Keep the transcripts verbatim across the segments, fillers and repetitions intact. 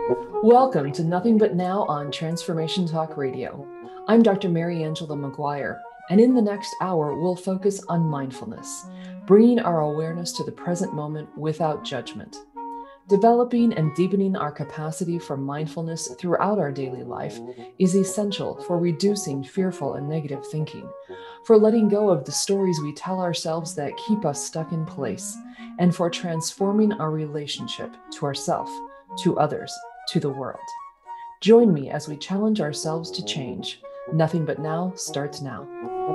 Welcome to Nothing But Now on Transformation Talk Radio. I'm Doctor Mary Angela McGuire, and in the next hour, we'll focus on mindfulness, bringing our awareness to the present moment without judgment. Developing and deepening our capacity for mindfulness throughout our daily life is essential for reducing fearful and negative thinking, for letting go of the stories we tell ourselves that keep us stuck in place, and for transforming our relationship to ourselves, to others, to the world. Join me as we challenge ourselves to change. Nothing But Now starts now.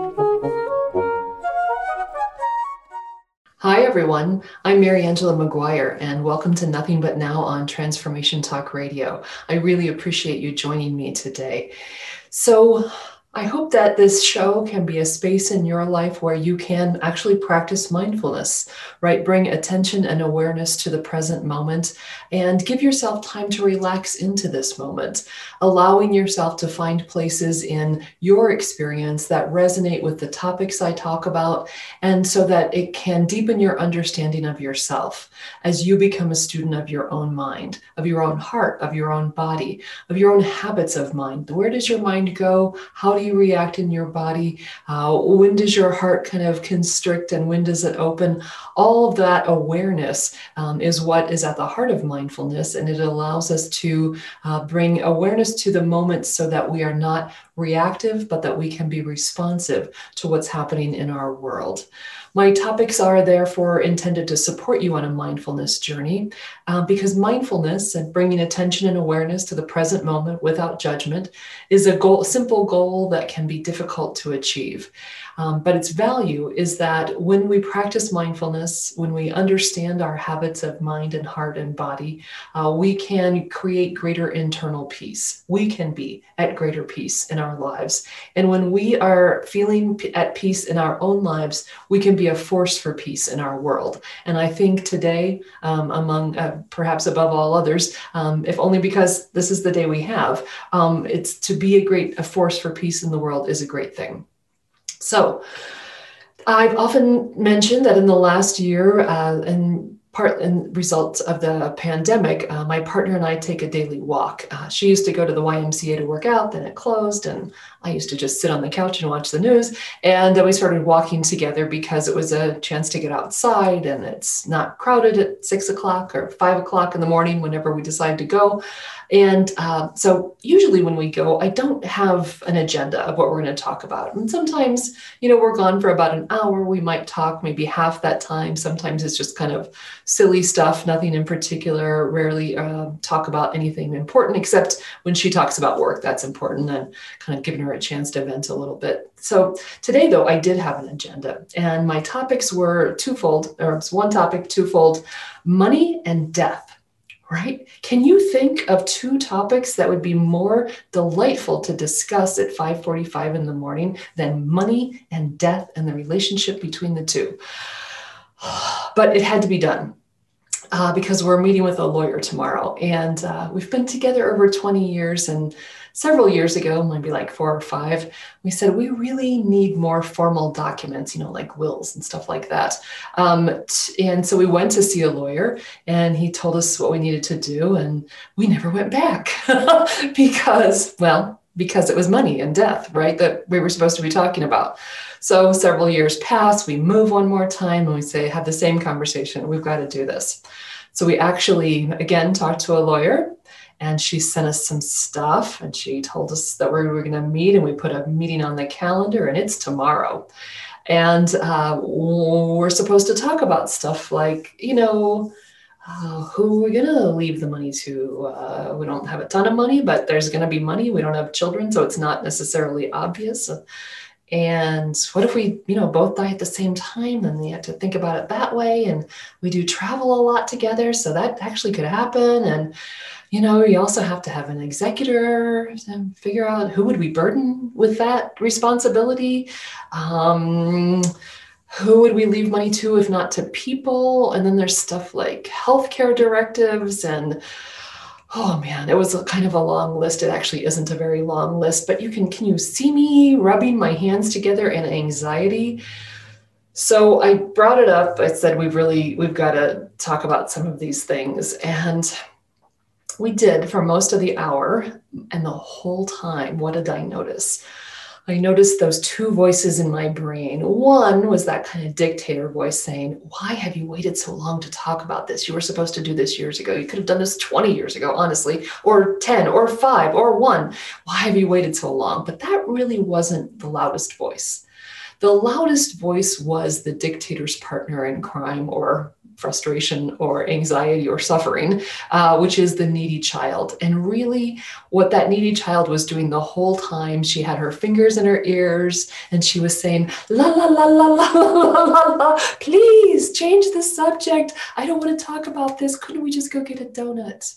Hi, everyone. I'm Mary Angela McGuire, and welcome to Nothing But Now on Transformation Talk Radio. I really appreciate you joining me today. So, I hope that this show can be a space in your life where you can actually practice mindfulness, right? Bring attention and awareness to the present moment and give yourself time to relax into this moment, allowing yourself to find places in your experience that resonate with the topics I talk about, and so that it can deepen your understanding of yourself as you become a student of your own mind, of your own heart, of your own body, of your own habits of mind. Where does your mind go? How do you react in your body? Uh, when does your heart kind of constrict and when does it open? All of that awareness um, is what is at the heart of mindfulness, and it allows us to uh, bring awareness to the moment so that we are not reactive, but that we can be responsive to what's happening in our world. My topics are therefore intended to support you on a mindfulness journey uh, because mindfulness and bringing attention and awareness to the present moment without judgment is a goal, simple goal that can be difficult to achieve. Um, but its value is that when we practice mindfulness, when we understand our habits of mind and heart and body, uh, we can create greater internal peace. We can be at greater peace in our lives. And when we are feeling p- at peace in our own lives, we can be a force for peace in our world. And I think today, um, among uh, perhaps above all others, um, if only because this is the day we have, um, it's to be a great a force for peace in the world is a great thing. So I've often mentioned that in the last year, uh, and part in results of the pandemic, uh, my partner and I take a daily walk. Uh, she used to go to the Y M C A to work out, then it closed, and I used to just sit on the couch and watch the news. And then we started walking together because it was a chance to get outside and it's not crowded at six o'clock or five o'clock in the morning whenever we decide to go. And uh, so usually when we go, I don't have an agenda of what we're going to talk about. And sometimes, you know, we're gone for about an hour. We might talk maybe half that time. Sometimes it's just kind of silly stuff, nothing in particular, rarely uh, talk about anything important, except when she talks about work, that's important, and kind of giving her a chance to vent a little bit. So today, though, I did have an agenda, and my topics were twofold, or it's one topic, twofold: money and death. Right? Can you think of two topics that would be more delightful to discuss at five forty-five in the morning than money and death and the relationship between the two? But it had to be done. Uh, because we're meeting with a lawyer tomorrow, and uh, we've been together over twenty years, and several years ago, maybe like four or five, we said we really need more formal documents, you know, like wills and stuff like that. Um, t- and so we went to see a lawyer, and he told us what we needed to do, and we never went back because, well, because it was money and death, right, that we were supposed to be talking about. So several years pass, we move one more time, and we say, have the same conversation. We've got to do this. So we actually, again, talked to a lawyer, and she sent us some stuff, and she told us that we were going to meet, and we put a meeting on the calendar, and it's tomorrow. And uh, we're supposed to talk about stuff like, you know, uh, who we're going to leave the money to. Uh, we don't have a ton of money, but there's going to be money. We don't have children, so it's not necessarily obvious. And what if we, you know, both die at the same time? Then we have to think about it that way. And we do travel a lot together, so that actually could happen. And, you know, you also have to have an executor and figure out who would we burden with that responsibility. Um, who would we leave money to if not to people? And then there's stuff like healthcare directives and oh man, it was a kind of a long list. It actually isn't a very long list, but you can, can you see me rubbing my hands together in anxiety? So I brought it up. I said, we've really, we've got to talk about some of these things. And We did for most of the hour, and the whole time, what did I notice? I noticed those two voices in my brain. One was that kind of dictator voice saying, why have you waited so long to talk about this? You were supposed to do this years ago. You could have done this twenty years ago, honestly, or ten or five or one. Why have you waited so long? But that really wasn't the loudest voice. The loudest voice was the dictator's partner in crime or frustration or anxiety or suffering, uh, which is the needy child. And really what that needy child was doing the whole time, she had her fingers in her ears and she was saying, la, la, la, la, la, la, la, la, please change the subject. I don't want to talk about this. Couldn't we just go get a donut?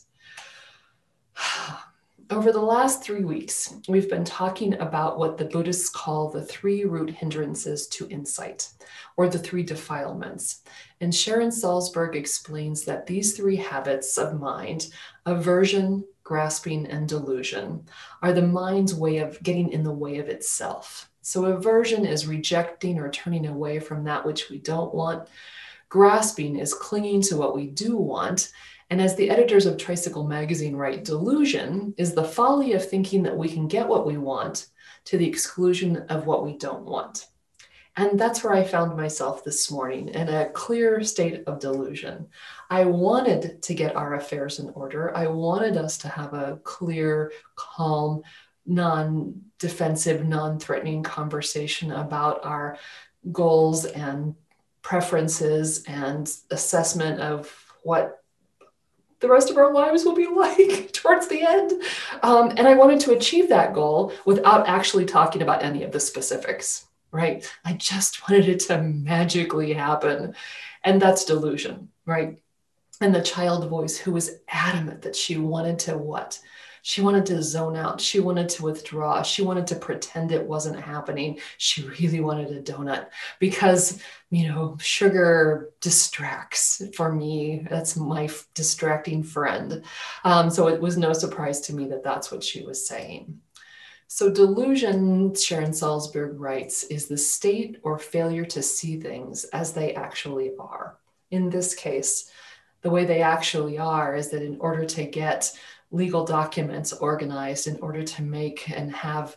Over the last three weeks, we've been talking about what the Buddhists call the three root hindrances to insight, or the three defilements. And Sharon Salzberg explains that these three habits of mind, aversion, grasping, and delusion, are the mind's way of getting in the way of itself. So aversion is rejecting or turning away from that which we don't want. Grasping is clinging to what we do want. And as the editors of Tricycle Magazine write, delusion is the folly of thinking that we can get what we want to the exclusion of what we don't want. And that's where I found myself this morning, in a clear state of delusion. I wanted to get our affairs in order. I wanted us to have a clear, calm, non-defensive, non-threatening conversation about our goals and preferences and assessment of what the rest of our lives will be like towards the end. Um, and I wanted to achieve that goal without actually talking about any of the specifics, right? I just wanted it to magically happen. And that's delusion, right? And the child voice who was adamant that she wanted to what? She wanted to zone out. She wanted to withdraw. She wanted to pretend it wasn't happening. She really wanted a donut because, you know, sugar distracts for me. That's my f- distracting friend. Um, so it was no surprise to me that that's what she was saying. So delusion, Sharon Salzberg writes, is the state or failure to see things as they actually are. In this case, the way they actually are is that in order to get legal documents organized, in order to make and have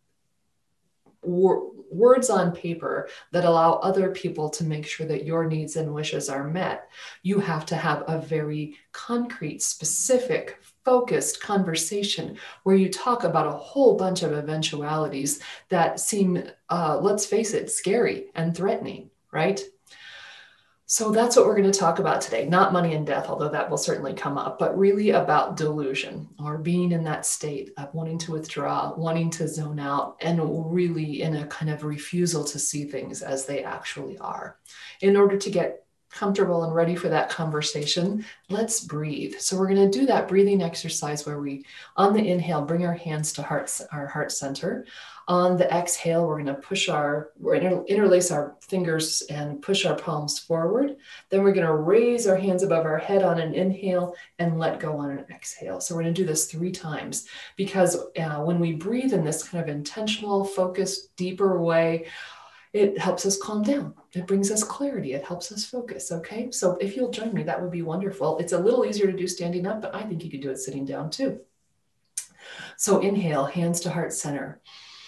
wor- words on paper that allow other people to make sure that your needs and wishes are met, you have to have a very concrete, specific, focused conversation where you talk about a whole bunch of eventualities that seem, uh, let's face it, scary and threatening, right? So that's what we're going to talk about today. Not money and death, although that will certainly come up, but really about delusion, or being in that state of wanting to withdraw, wanting to zone out, and really in a kind of refusal to see things as they actually are. In order to get comfortable and ready for that conversation, let's breathe. So we're going to do that breathing exercise where we, on the inhale, bring our hands to heart, our heart center. On the exhale, we're going to push our, we're inter- interlace our fingers and push our palms forward. Then we're going to raise our hands above our head on an inhale and let go on an exhale. So we're going to do this three times because uh, when we breathe in this kind of intentional, focused, deeper way, it helps us calm down. It brings us clarity. It helps us focus. Okay. So if you'll join me, that would be wonderful. It's a little easier to do standing up, but I think you could do it sitting down too. So inhale, hands to heart center.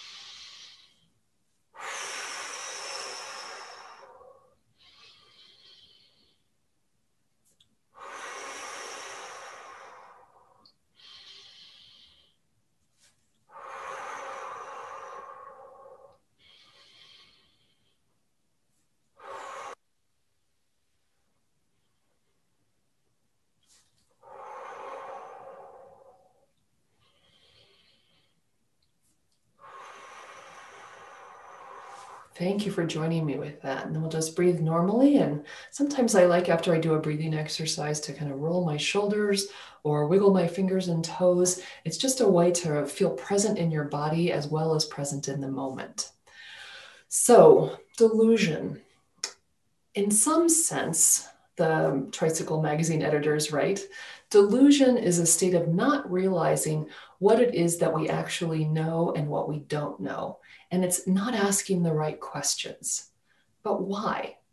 Thank you for joining me with that. And then we'll just breathe normally. And sometimes I like, after I do a breathing exercise, to kind of roll my shoulders or wiggle my fingers and toes. It's just a way to feel present in your body as well as present in the moment. So, delusion. In some sense, the Tricycle Magazine editors write, delusion is a state of not realizing what it is that we actually know and what we don't know. And it's not asking the right questions. But why?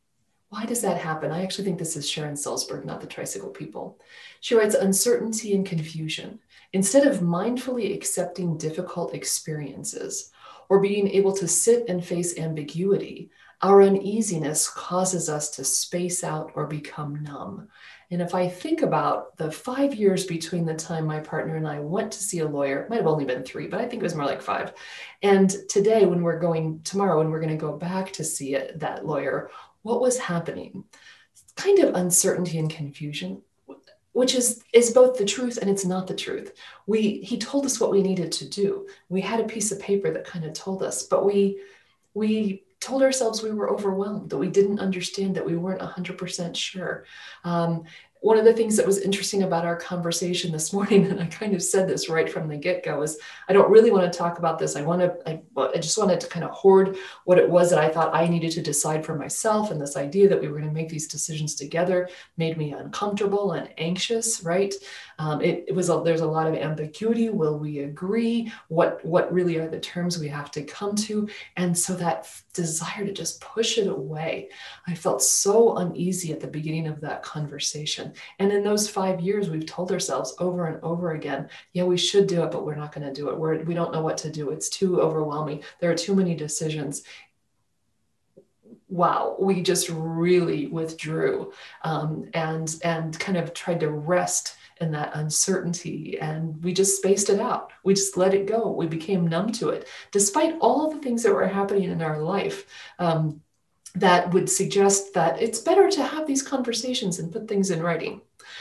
Why does that happen? I actually think this is Sharon Salzberg, not the Tricycle People. She writes, uncertainty and confusion. Instead of mindfully accepting difficult experiences or being able to sit and face ambiguity, our uneasiness causes us to space out or become numb. And if I think about the five years between the time my partner and I went to see a lawyer, it might have only been three, but I think it was more like five. And today, when we're going, tomorrow, when we're going to go back to see it, that lawyer, what was happening? Kind of uncertainty and confusion, which is, is both the truth and it's not the truth. We, he told us what we needed to do. We had a piece of paper that kind of told us, but we, we told ourselves we were overwhelmed, that we didn't understand, that we weren't one hundred percent sure. Um, one of the things that was interesting about our conversation this morning, and I kind of said this right from the get-go, is I don't really want to talk about this. I want to, I, I just wanted to kind of hoard what it was that I thought I needed to decide for myself. And this idea that we were going to make these decisions together made me uncomfortable and anxious, right? Um, it, it was, a, there's a lot of ambiguity. Will we agree? What, what really are the terms we have to come to? And so that desire to just push it away, I felt so uneasy at the beginning of that conversation. And in those five years, we've told ourselves over and over again, yeah, we should do it, but we're not going to do it. We're, we don't know what to do. It's too overwhelming. There are too many decisions. Wow, we just really withdrew um, and, and kind of tried to rest in that uncertainty, and we just spaced it out. We just let it go. We became numb to it, despite all the things that were happening in our life um, that would suggest that it's better to have these conversations and put things in writing.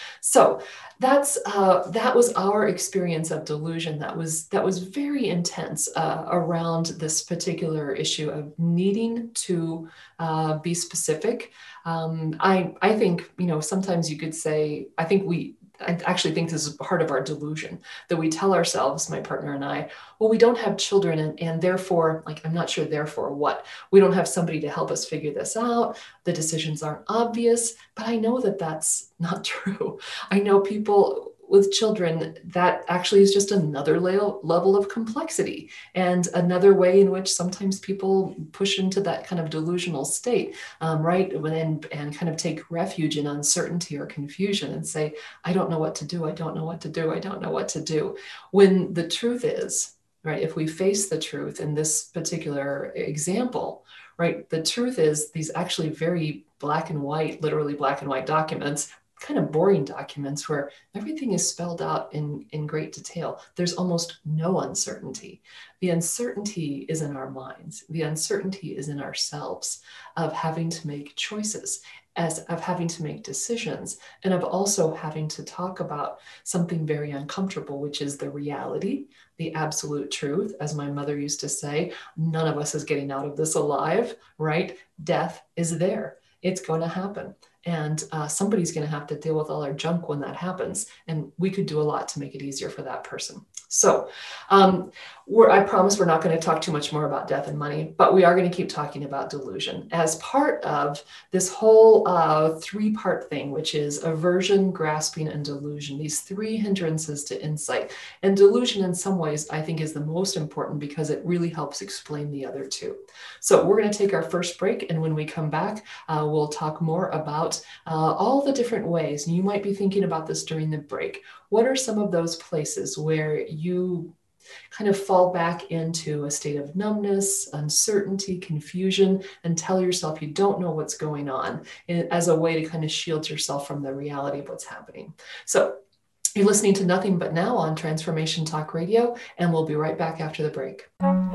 So that's uh, that was our experience of delusion. That was that was very intense uh, around this particular issue of needing to uh, be specific. Um, I I think you know sometimes you could say I think we. I actually think this is part of our delusion, that we tell ourselves, my partner and I, well, we don't have children and, and therefore, like, I'm not sure therefore what, we don't have somebody to help us figure this out. The decisions aren't obvious, but I know that that's not true. I know people with children, that actually is just another level of complexity and another way in which sometimes people push into that kind of delusional state, um, right? And, and kind of take refuge in uncertainty or confusion and say, I don't know what to do. I don't know what to do. I don't know what to do. When the truth is, right, if we face the truth in this particular example, right, the truth is these actually very black and white, literally black and white documents, kind of boring documents where everything is spelled out in, in great detail. There's almost no uncertainty. The uncertainty is in our minds. The uncertainty is in ourselves of having to make choices, as of having to make decisions, and of also having to talk about something very uncomfortable, which is the reality, the absolute truth. As my mother used to say, none of us is getting out of this alive, right? Death is there. It's going to happen. And uh, somebody's going to have to deal with all our junk when that happens. And we could do a lot to make it easier for that person. So um, we're, I promise we're not going to talk too much more about death and money, but we are going to keep talking about delusion as part of this whole uh, three-part thing, which is aversion, grasping, and delusion, these three hindrances to insight. And delusion in some ways, I think, is the most important because it really helps explain the other two. So we're going to take our first break. And when we come back, uh, we'll talk more about uh, all the different ways. And you might be thinking about this during the break. What are some of those places where you kind of fall back into a state of numbness, uncertainty, confusion, and tell yourself you don't know what's going on as a way to kind of shield yourself from the reality of what's happening? So you're listening to Nothing But Now on Transformation Talk Radio, and we'll be right back after the break.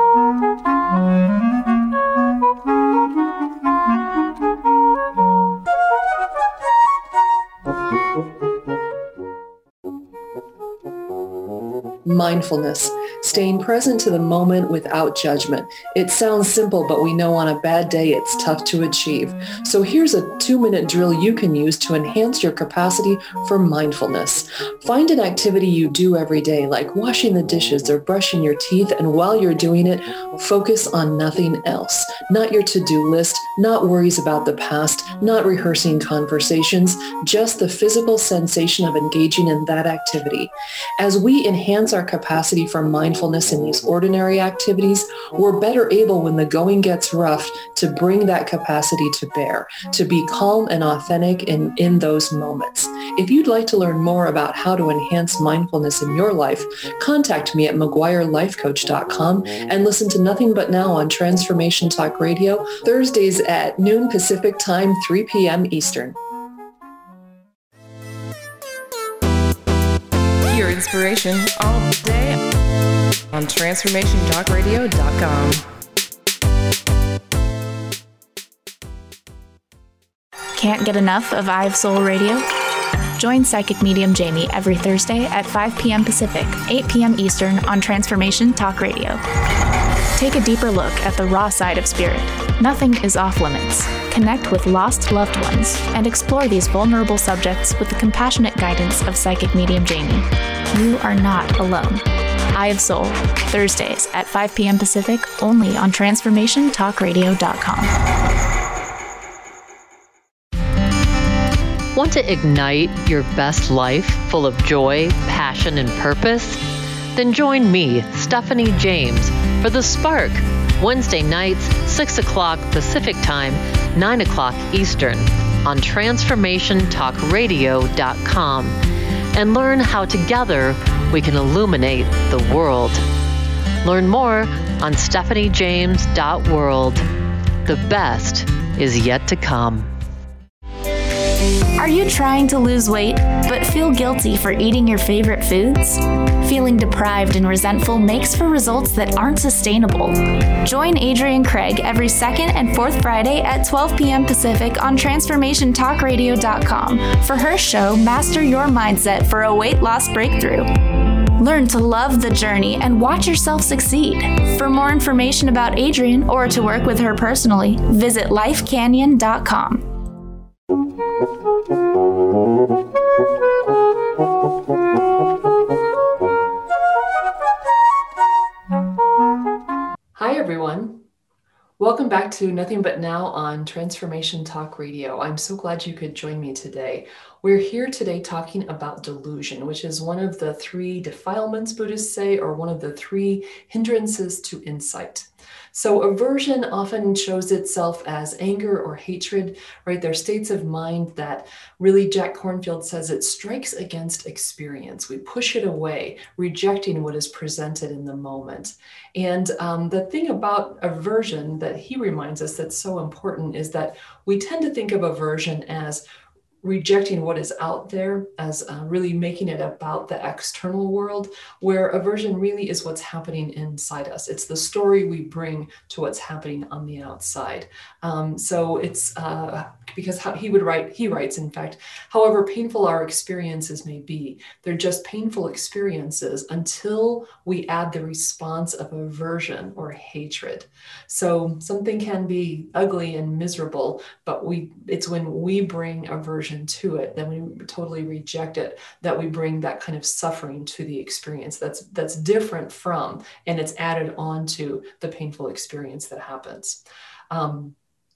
Mindfulness, staying present to the moment without judgment. It sounds simple, but we know on a bad day it's tough to achieve. So here's a two-minute drill you can use to enhance your capacity for mindfulness. Find an activity you do every day, like washing the dishes or brushing your teeth, and while you're doing it, focus on nothing else. Not your to-do list, not worries about the past, not rehearsing conversations, just the physical sensation of engaging in that activity. As we enhance our our capacity for mindfulness in these ordinary activities, we're better able when the going gets rough to bring that capacity to bear, to be calm and authentic in, in those moments. If you'd like to learn more about how to enhance mindfulness in your life, contact me at mcguire life coach dot com and listen to Nothing But Now on Transformation Talk Radio, Thursdays at noon Pacific Time, three p.m. Eastern. Your inspiration all day on transformation talk radio dot com. Can't get enough of I Have Soul Radio? Join Psychic Medium Jamie every Thursday at five p.m. Pacific, eight p.m. Eastern on Transformation Talk Radio. Take a deeper look at the raw side of spirit. Nothing is off limits. Connect with lost loved ones and explore these vulnerable subjects with the compassionate guidance of Psychic Medium Jamie. You are not alone. I Have Soul, Thursdays at five p.m. Pacific, only on transformation talk radio dot com. Want to ignite your best life full of joy, passion, and purpose? Then join me, Stephanie James, for The Spark, Wednesday nights, six o'clock Pacific Time, nine o'clock Eastern, on transformation talk radio dot com, and learn how together we can illuminate the world. Learn more on stephanie james dot world. The best is yet to come. Are you trying to lose weight, but feel guilty for eating your favorite foods? Feeling deprived and resentful makes for results that aren't sustainable. Join Adrienne Craig every second and fourth Friday at twelve p.m. Pacific on transformation talk radio dot com for her show, Master Your Mindset for a Weight Loss Breakthrough. Learn to love the journey and watch yourself succeed. For more information about Adrienne or to work with her personally, visit life canyon dot com. Hi, everyone. Welcome back to Nothing But Now on Transformation Talk Radio. I'm so glad you could join me today. We're here today talking about delusion, which is one of the three defilements Buddhists say, or one of the three hindrances to insight. So aversion often shows itself as anger or hatred, right? They're states of mind that really, Jack Kornfield says, it strikes against experience. We push it away, rejecting what is presented in the moment. And um, the thing about aversion that he reminds us that's so important is that we tend to think of aversion as rejecting what is out there, as uh, really making it about the external world, where aversion really is what's happening inside us. It's the story we bring to what's happening on the outside. Um, so it's uh, because how he would write, he writes, in fact, however painful our experiences may be, they're just painful experiences until we add the response of aversion or hatred. So something can be ugly and miserable, but we it's when we bring aversion to it, then we totally reject it, that we bring that kind of suffering to the experience that's that's different from, and it's added on to the painful experience that happens. Um,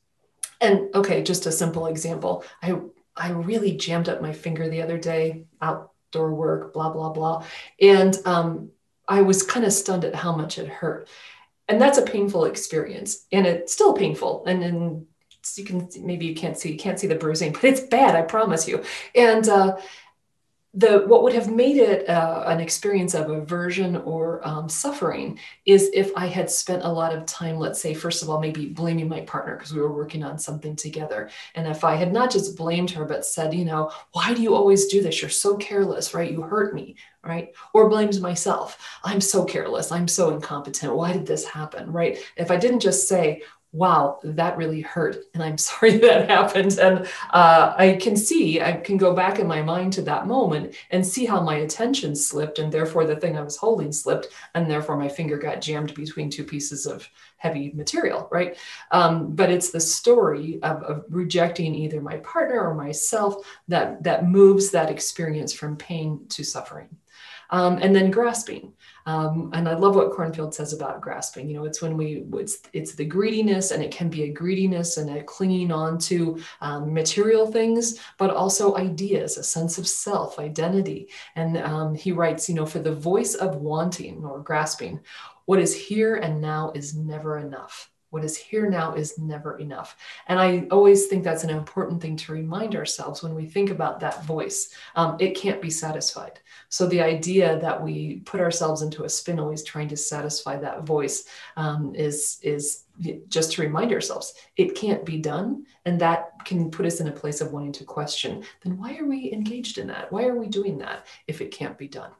and okay, just a simple example. I I really jammed up my finger the other day, outdoor work, blah, blah, blah. And um, I was kind of stunned at how much it hurt. And that's a painful experience, and it's still painful. And then you can, maybe you can't see, you can't see the bruising, but it's bad, I promise you. And uh, the what would have made it uh, an experience of aversion or um, suffering is if I had spent a lot of time, let's say, first of all, maybe blaming my partner because we were working on something together. And if I had not just blamed her, but said, you know, why do you always do this? You're so careless, right? You hurt me, right? Or blames myself. I'm so careless. I'm so incompetent. Why did this happen, right? If I didn't just say, wow, that really hurt, and I'm sorry that happened. And uh, I can see, I can go back in my mind to that moment and see how my attention slipped, and therefore the thing I was holding slipped, and therefore my finger got jammed between two pieces of heavy material, right? Um, but it's the story of, of rejecting either my partner or myself that, that moves that experience from pain to suffering. Um, and then grasping. Um, and I love what Cornfield says about grasping. You know, it's when we, it's, it's the greediness, and it can be a greediness and a clinging on to um, material things, but also ideas, a sense of self, identity. And um, he writes, you know, for the voice of wanting or grasping, what is here and now is never enough. What is here now is never enough. And I always think that's an important thing to remind ourselves when we think about that voice. Um, it can't be satisfied. So the idea that we put ourselves into a spin always trying to satisfy that voice um, is, is just to remind ourselves it can't be done. And that can put us in a place of wanting to question, then why are we engaged in that? Why are we doing that if it can't be done?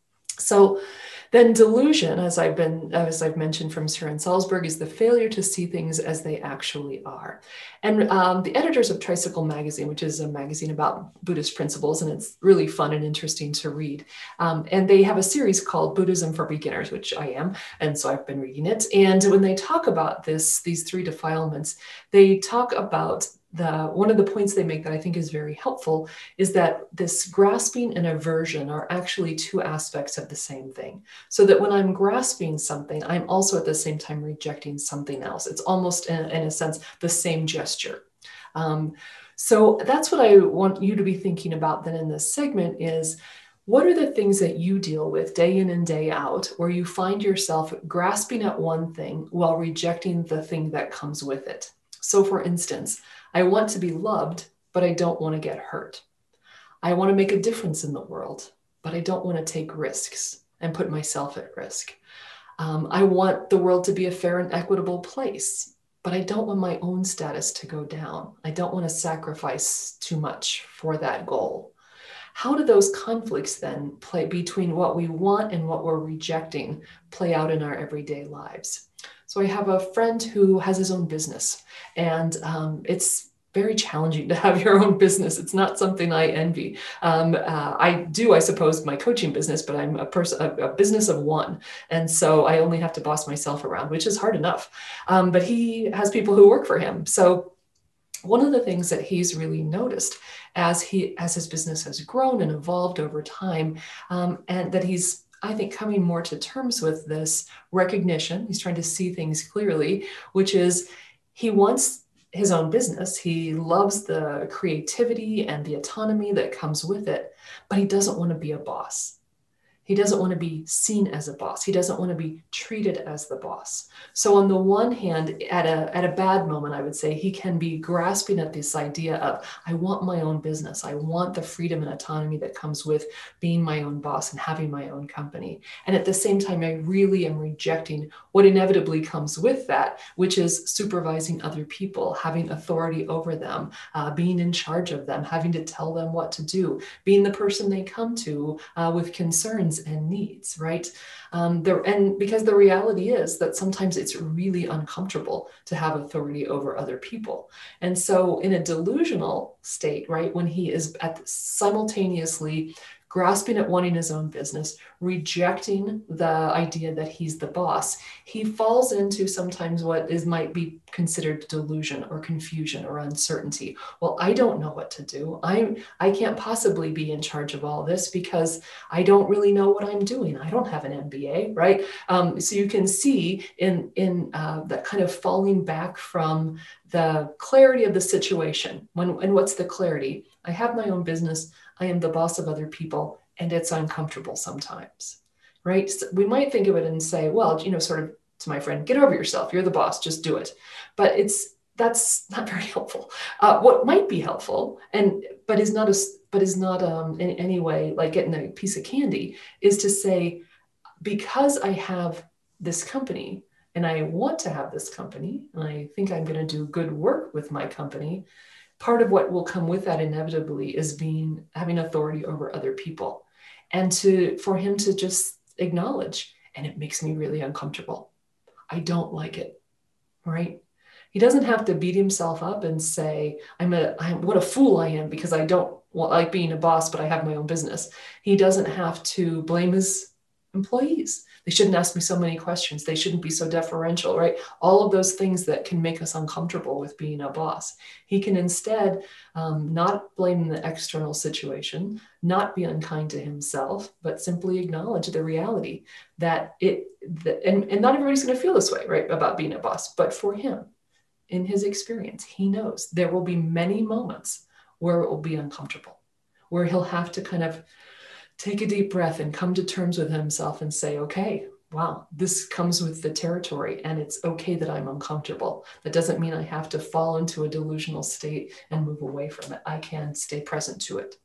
So then delusion, as I've been, as I've mentioned from Søren Salzberg, is the failure to see things as they actually are. And um, the editors of Tricycle Magazine, which is a magazine about Buddhist principles, and it's really fun and interesting to read. Um, and they have a series called Buddhism for Beginners, which I am, and so I've been reading it. And when they talk about this, these three defilements, they talk about The, one of the points they make that I think is very helpful is that this grasping and aversion are actually two aspects of the same thing. So that when I'm grasping something, I'm also at the same time rejecting something else. It's almost, in, in a sense, the same gesture. Um, so that's what I want you to be thinking about then in this segment is, what are the things that you deal with day in and day out where you find yourself grasping at one thing while rejecting the thing that comes with it? So for instance, I want to be loved, but I don't want to get hurt. I want to make a difference in the world, but I don't want to take risks and put myself at risk. Um, I want the world to be a fair and equitable place, but I don't want my own status to go down. I don't want to sacrifice too much for that goal. How do those conflicts then play between what we want and what we're rejecting play out in our everyday lives? So I have a friend who has his own business, and um, it's very challenging to have your own business. It's not something I envy. Um, uh, I do, I suppose, my coaching business, but I'm a person, a, a business of one. And so I only have to boss myself around, which is hard enough. Um, but he has people who work for him. So one of the things that he's really noticed as he, as his business has grown and evolved over time, um, and that he's, I think, coming more to terms with this recognition. He's trying to see things clearly, which is he wants his own business. He loves the creativity and the autonomy that comes with it, but he doesn't want to be a boss. He doesn't want to be seen as a boss. He doesn't want to be treated as the boss. So on the one hand, at a, at a bad moment, I would say he can be grasping at this idea of, I want my own business. I want the freedom and autonomy that comes with being my own boss and having my own company. And at the same time, I really am rejecting what inevitably comes with that, which is supervising other people, having authority over them, uh, being in charge of them, having to tell them what to do, being the person they come to uh, with concerns and needs, right? Um, there, and because the reality is that sometimes it's really uncomfortable to have authority over other people. And so in a delusional state, right, when he is at simultaneously grasping at wanting his own business, rejecting the idea that he's the boss, he falls into sometimes what is might be considered delusion or confusion or uncertainty. Well, I don't know what to do. I'm, I can't possibly be in charge of all this because I don't really know what I'm doing. I don't have an M B A, right? Um, so you can see in, in uh, that kind of falling back from the clarity of the situation. When, and what's the clarity? I have my own business. I am the boss of other people, and it's uncomfortable sometimes, right? So we might think of it and say, well, you know, sort of to my friend, get over yourself. You're the boss, just do it. But it's, that's not very helpful. Uh, what might be helpful, and but is not a, but is not um, in any way like getting a piece of candy, is to say, because I have this company and I want to have this company, and I think I'm going to do good work with my company, part of what will come with that inevitably is being, having authority over other people, and to, for him to just acknowledge, and it makes me really uncomfortable. I don't like it, right? He doesn't have to beat himself up and say, I'm a, I'm, what a fool I am because I don't well, like being a boss, but I have my own business. He doesn't have to blame his employees. They shouldn't ask me so many questions. They shouldn't be so deferential, right? All of those things that can make us uncomfortable with being a boss. He can instead um, not blame the external situation, not be unkind to himself, but simply acknowledge the reality that it, that, and, and not everybody's going to feel this way, right, about being a boss, but for him, in his experience, he knows there will be many moments where it will be uncomfortable, where he'll have to kind of take a deep breath and come to terms with himself and say, okay, wow, this comes with the territory and it's okay that I'm uncomfortable. That doesn't mean I have to fall into a delusional state and move away from it. I can stay present to it.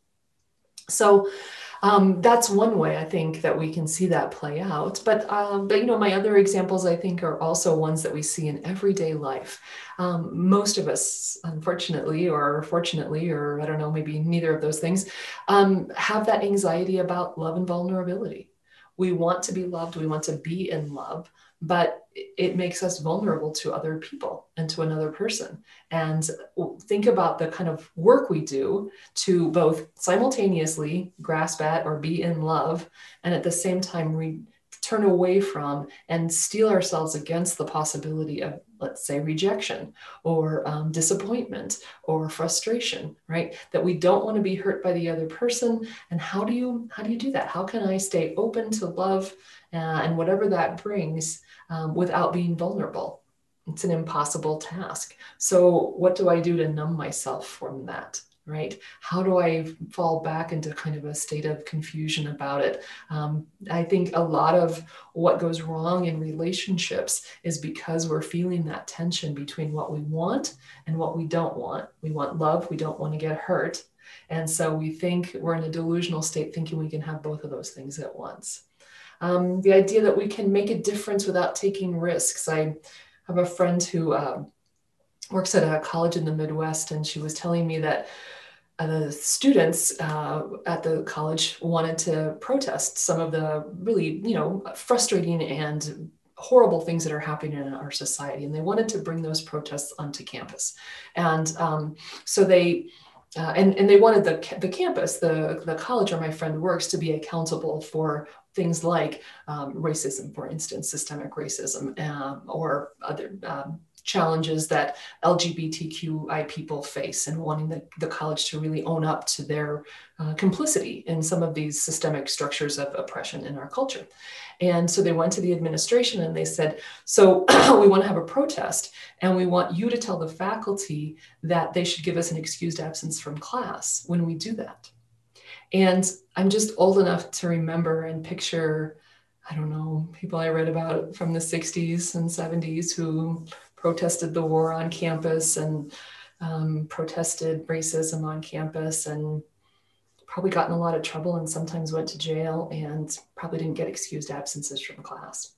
So um, that's one way I think that we can see that play out. But, um, but, you know, my other examples, I think, are also ones that we see in everyday life. Um, most of us, unfortunately, or fortunately, or I don't know, maybe neither of those things, um, have that anxiety about love and vulnerability. We want to be loved. We want to be in love, but it makes us vulnerable to other people and to another person. And think about the kind of work we do to both simultaneously grasp at or be in love, and at the same time re- turn away from and steel ourselves against the possibility of, let's say, rejection or um, disappointment or frustration, right? That we don't want to be hurt by the other person. And how do you, how do you do that? How can I stay open to love uh, and whatever that brings um, without being vulnerable? It's an impossible task. So what do I do to numb myself from that? Right? How do I fall back into kind of a state of confusion about it? Um, I think a lot of what goes wrong in relationships is because we're feeling that tension between what we want and what we don't want. We want love, we don't want to get hurt. And so we think we're in a delusional state thinking we can have both of those things at once. Um, the idea that we can make a difference without taking risks. I have a friend who uh, works at a college in the Midwest, and she was telling me that Uh, the students uh, at the college wanted to protest some of the really, you know, frustrating and horrible things that are happening in our society. And they wanted to bring those protests onto campus. And um, so they, uh, and, and they wanted the, the campus, the, the college where my friend works, to be accountable for things like um, racism, for instance, systemic racism, um, or other um, challenges that L G B T Q I people face, and wanting the, the college to really own up to their uh, complicity in some of these systemic structures of oppression in our culture. And so they went to the administration and they said, so we want to have a protest, and we want you to tell the faculty that they should give us an excused absence from class when we do that. And I'm just old enough to remember and picture, I don't know, people I read about from the sixties and seventies who protested the war on campus and um, protested racism on campus, and probably got in a lot of trouble and sometimes went to jail and probably didn't get excused absences from class.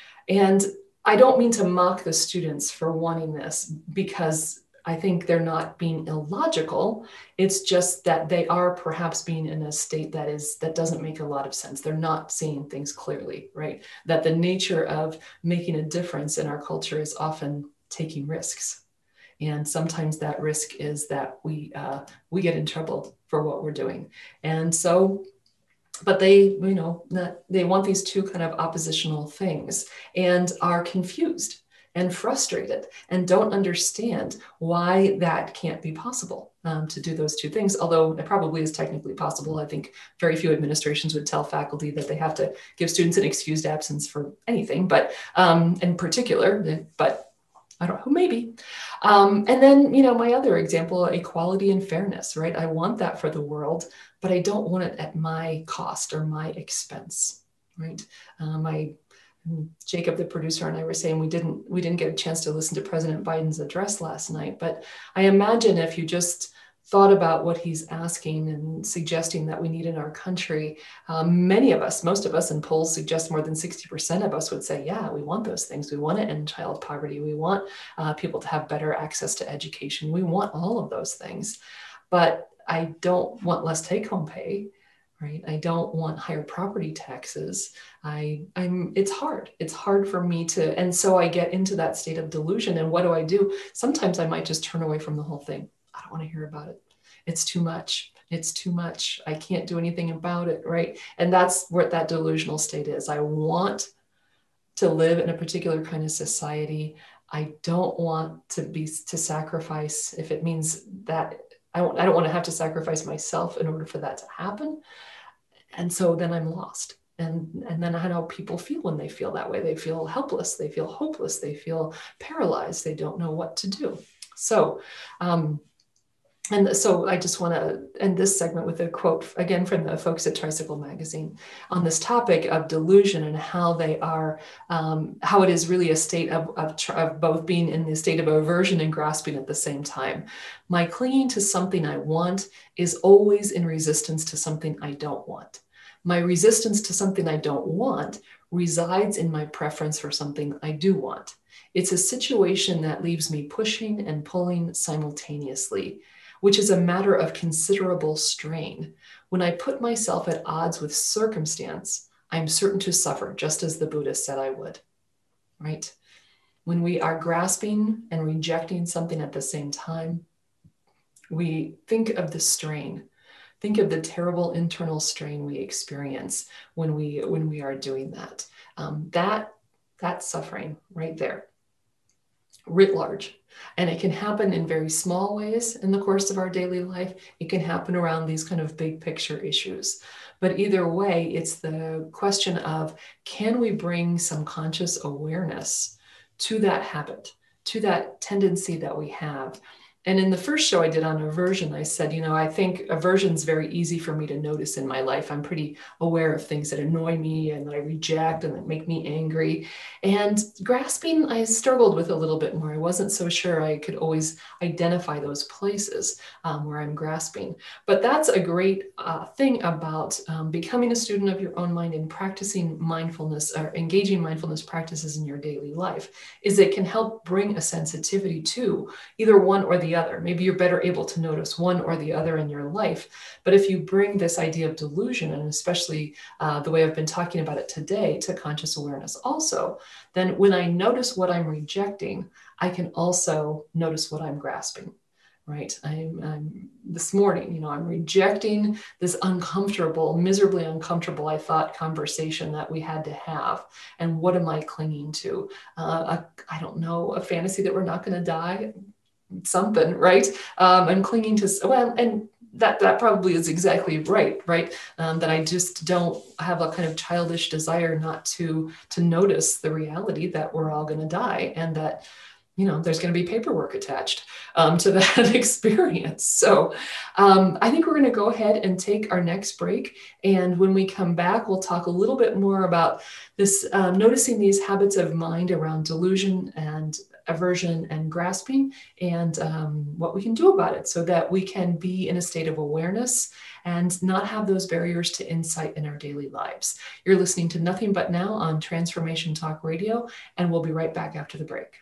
And I don't mean to mock the students for wanting this, because I think they're not being illogical. It's just that they are perhaps being in a state that is that doesn't make a lot of sense. They're not seeing things clearly, right? That the nature of making a difference in our culture is often taking risks. And sometimes that risk is that we uh, we get in trouble for what we're doing. And so, but they, you know, they want these two kind of oppositional things and are confused and frustrated and don't understand why that can't be possible um, to do those two things. Although it probably is technically possible. I think very few administrations would tell faculty that they have to give students an excused absence for anything, but um, in particular, but I don't know, maybe. Um, and then, you know, my other example, equality and fairness, right? I want that for the world, but I don't want it at my cost or my expense, right? Um, I Jacob, the producer, and I were saying we didn't we didn't get a chance to listen to President Biden's address last night, but I imagine if you just thought about what he's asking and suggesting that we need in our country, um, many of us, most of us, and polls suggest more than sixty percent of us would say, yeah, we want those things. We want to end child poverty. We want uh, people to have better access to education. We want all of those things, but I don't want less take-home pay. Right? I don't want higher property taxes. I, I'm, it's hard. It's hard for me to, and so I get into that state of delusion. And what do I do? Sometimes I might just turn away from the whole thing. I don't want to hear about it. It's too much. It's too much. I can't do anything about it, right? And that's what that delusional state is. I want to live in a particular kind of society. I don't want to be to sacrifice if it means that I don't, I don't want to have to sacrifice myself in order for that to happen. And so then I'm lost. And, and then I know people feel when they feel that way. They feel helpless. They feel hopeless. They feel paralyzed. They don't know what to do. So, um, and so I just want to end this segment with a quote, again, from the folks at Tricycle Magazine on this topic of delusion and how they are, um, how it is really a state of, of, of both being in the state of aversion and grasping at the same time. My clinging to something I want is always in resistance to something I don't want. My resistance to something I don't want resides in my preference for something I do want. It's a situation that leaves me pushing and pulling simultaneously, which is a matter of considerable strain. When I put myself at odds with circumstance, I'm certain to suffer, just as the Buddha said I would, right? When we are grasping and rejecting something at the same time, we think of the strain. Think of the terrible internal strain we experience when we when we are doing that. Um, that that's suffering right there, writ large. And it can happen in very small ways in the course of our daily life. It can happen around these kind of big picture issues. But either way, it's the question of, can we bring some conscious awareness to that habit, to that tendency that we have? And in the first show I did on aversion, I said, you know, I think aversion is very easy for me to notice in my life. I'm pretty aware of things that annoy me and that I reject and that make me angry. And grasping, I struggled with a little bit more. I wasn't so sure I could always identify those places um, where I'm grasping. But that's a great uh, thing about um, becoming a student of your own mind and practicing mindfulness or engaging mindfulness practices in your daily life, is it can help bring a sensitivity to either one or the other. Maybe you're better able to notice one or the other in your life. But if you bring this idea of delusion, and especially uh, the way I've been talking about it today, to conscious awareness also, then when I notice what I'm rejecting, I can also notice what I'm grasping, right? I'm, I'm this morning, you know, I'm rejecting this uncomfortable, miserably uncomfortable, I thought, conversation that we had to have. And what am I clinging to? Uh, a, I don't know, a fantasy that we're not going to die? Something, right? Um, I'm clinging to, well, and that that probably is exactly right, right? Um, that I just don't have a kind of childish desire not to to notice the reality that we're all going to die, and that, you know, there's going to be paperwork attached um, to that experience. So um, I think we're going to go ahead and take our next break. And when we come back, we'll talk a little bit more about this, um, noticing these habits of mind around delusion and aversion and grasping, and um, what we can do about it so that we can be in a state of awareness and not have those barriers to insight in our daily lives. You're listening to Nothing But Now on Transformation Talk Radio, and we'll be right back after the break.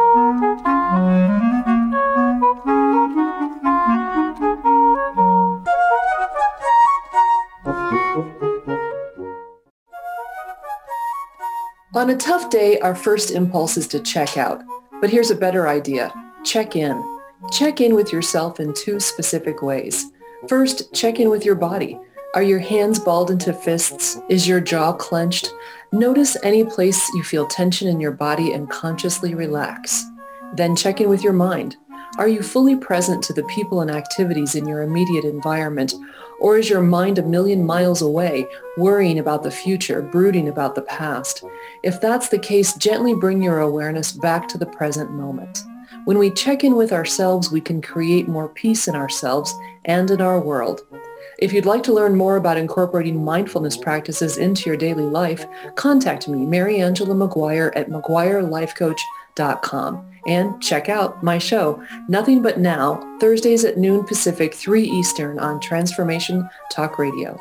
On a tough day, our first impulse is to check out. But here's a better idea. Check in. Check in with yourself in two specific ways. First, check in with your body. Are your hands balled into fists? Is your jaw clenched? Notice any place you feel tension in your body and consciously relax. Then check in with your mind. Are you fully present to the people and activities in your immediate environment? Or is your mind a million miles away, worrying about the future, brooding about the past? If that's the case, gently bring your awareness back to the present moment. When we check in with ourselves, we can create more peace in ourselves and in our world. If you'd like to learn more about incorporating mindfulness practices into your daily life, contact me, Mary Angela McGuire, at mcguire life coach dot com. And check out my show, Nothing But Now, Thursdays at noon Pacific, three Eastern on Transformation Talk Radio.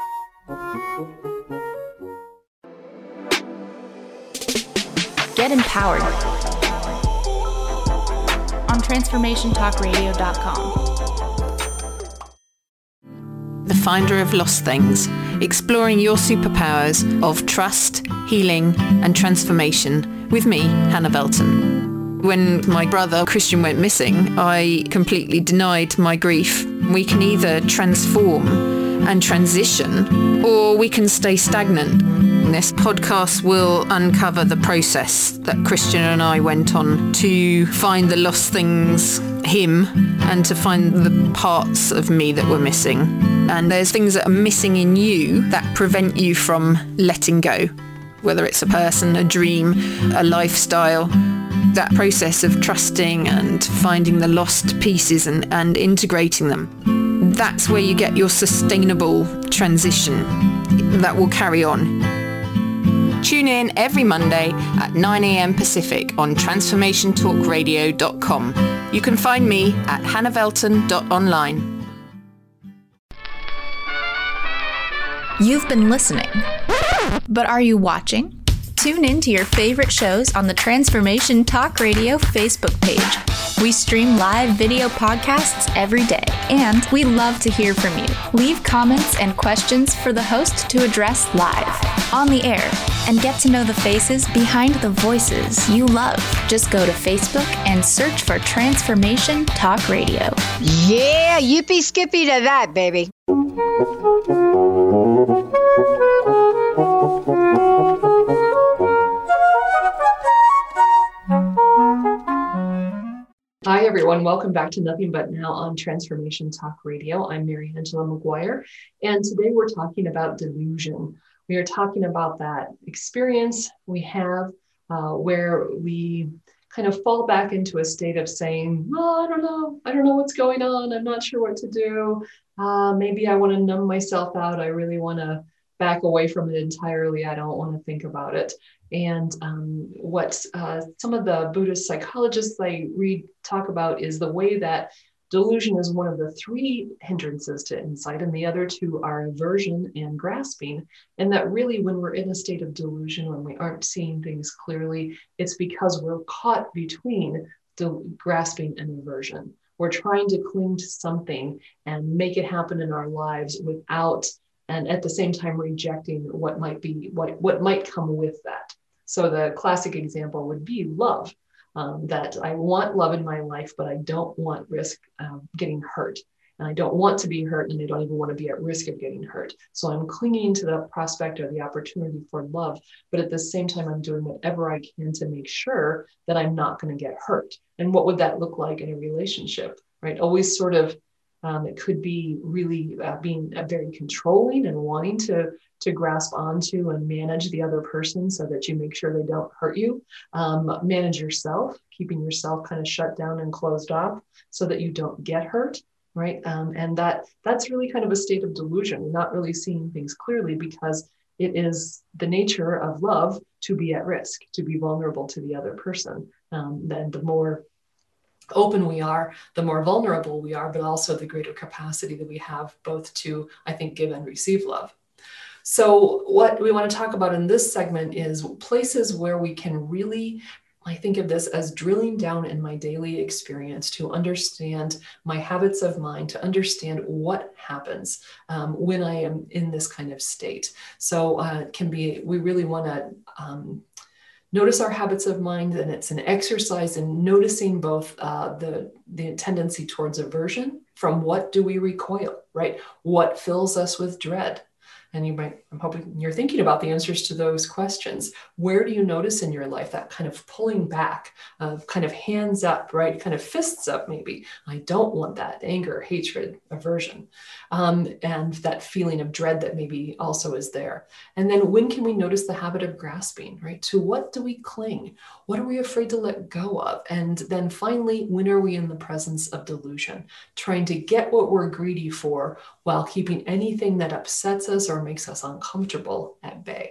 Get empowered on transformation talk radio dot com. The Finder of Lost Things, exploring your superpowers of trust, healing, and transformation with me, Hannah Belton. When my brother Christian went missing, I completely denied my grief. We can either transform and transition, or we can stay stagnant. This podcast will uncover the process that Christian and I went on to find the lost things, him, and to find the parts of me that were missing. And there's things that are missing in you that prevent you from letting go, whether it's a person, a dream, a lifestyle. That process of trusting and finding the lost pieces and, and integrating them, that's where you get your sustainable transition that will carry on. Tune in every Monday at nine a.m. Pacific on transformation talk radio dot com. You can find me at hannah velton dot online. You've been listening, but are you watching? Tune in to your favorite shows on the Transformation Talk Radio Facebook page. We stream live video podcasts every day, and we love to hear from you. Leave comments and questions for the host to address live, on the air, and get to know the faces behind the voices you love. Just go to Facebook and search for Transformation Talk Radio. Yeah, yippee skippy to that, baby. Hi, everyone. Welcome back to Nothing But Now on Transformation Talk Radio. I'm Mary Angela McGuire, and today we're talking about delusion. We are talking about that experience we have uh, where we kind of fall back into a state of saying, oh, I don't know. I don't know what's going on. I'm not sure what to do. Uh, maybe I want to numb myself out. I really want to back away from it entirely. I don't want to think about it. And um, what uh, some of the Buddhist psychologists I read talk about is the way that delusion is one of the three hindrances to insight, and the other two are aversion and grasping. And that really, when we're in a state of delusion, when we aren't seeing things clearly, it's because we're caught between del- grasping and aversion. We're trying to cling to something and make it happen in our lives without, and at the same time rejecting what might be, what, what might come with that. So the classic example would be love, um, that I want love in my life, but I don't want risk of getting hurt. And I don't want to be hurt, and I don't even want to be at risk of getting hurt. So I'm clinging to the prospect or the opportunity for love, but at the same time, I'm doing whatever I can to make sure that I'm not going to get hurt. And what would that look like in a relationship, right? Always sort of, um, it could be really uh, being uh, very controlling and wanting to, to grasp onto and manage the other person so that you make sure they don't hurt you. Um, manage yourself, keeping yourself kind of shut down and closed off so that you don't get hurt. Right. Um, and that that's really kind of a state of delusion, not really seeing things clearly, because it is the nature of love to be at risk, to be vulnerable to the other person. Um, then the more open we are, the more vulnerable we are, but also the greater capacity that we have both to, I think, give and receive love. So what we want to talk about in this segment is places where we can really, I think of this as drilling down in my daily experience to understand my habits of mind, to understand what happens um, when I am in this kind of state. So uh, it can be, we really want to um, notice our habits of mind, and it's an exercise in noticing both uh, the, the tendency towards aversion. From what do we recoil, right? What fills us with dread? And you might, I'm hoping you're thinking about the answers to those questions. Where do you notice in your life that kind of pulling back of kind of hands up, right? Kind of fists up, maybe. I don't want that anger, hatred, aversion, um, and that feeling of dread that maybe also is there. And then when can we notice the habit of grasping, right? To what do we cling? What are we afraid to let go of? And then finally, when are we in the presence of delusion, trying to get what we're greedy for while keeping anything that upsets us or makes us uncomfortable at bay?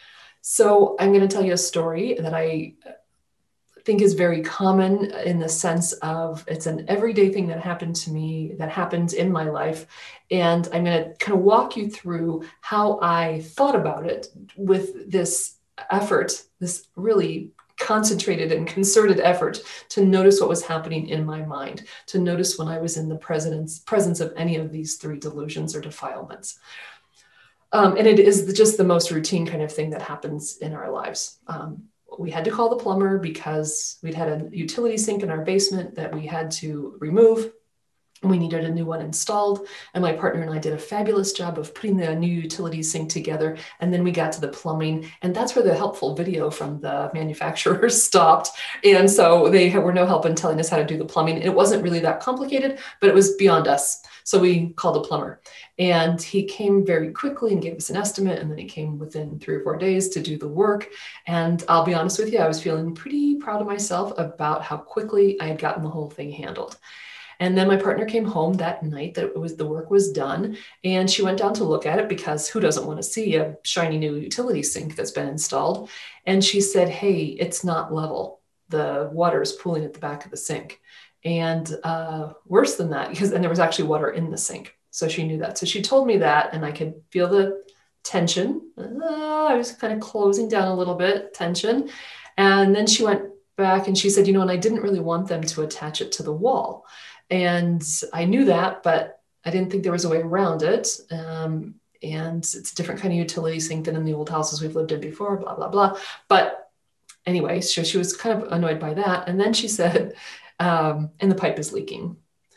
So I'm going to tell you a story that I think is very common in the sense of it's an everyday thing that happened to me, that happens in my life. And I'm going to kind of walk you through how I thought about it with this effort, this really concentrated and concerted effort to notice what was happening in my mind, to notice when I was in the presence, presence of any of these three delusions or defilements. Um, and it is just the most routine kind of thing that happens in our lives. Um, we had to call the plumber because we'd had a utility sink in our basement that we had to remove. We needed a new one installed, and my partner and I did a fabulous job of putting the new utility sink together. And then we got to the plumbing, and that's where the helpful video from the manufacturer stopped. And so they were no help in telling us how to do the plumbing. It wasn't really that complicated, but it was beyond us. So we called a plumber, and he came very quickly and gave us an estimate. And then he came within three or four days to do the work. And I'll be honest with you, I was feeling pretty proud of myself about how quickly I had gotten the whole thing handled. And then my partner came home that night that it was the work was done, and she went down to look at it because who doesn't want to see a shiny new utility sink that's been installed? And she said, "Hey, it's not level. The water is pooling at the back of the sink." And uh, worse than that, because and there was actually water in the sink. So she knew that. So she told me that, and I could feel the tension. Uh, I was kind of closing down a little bit, tension. And then she went back and she said, you know, and I didn't really want them to attach it to the wall. And I knew that, but I didn't think there was a way around it. Um, and it's a different kind of utility sink than in the old houses we've lived in before, blah, blah, blah. But anyway, so she was kind of annoyed by that. And then she said, um, and the pipe is leaking.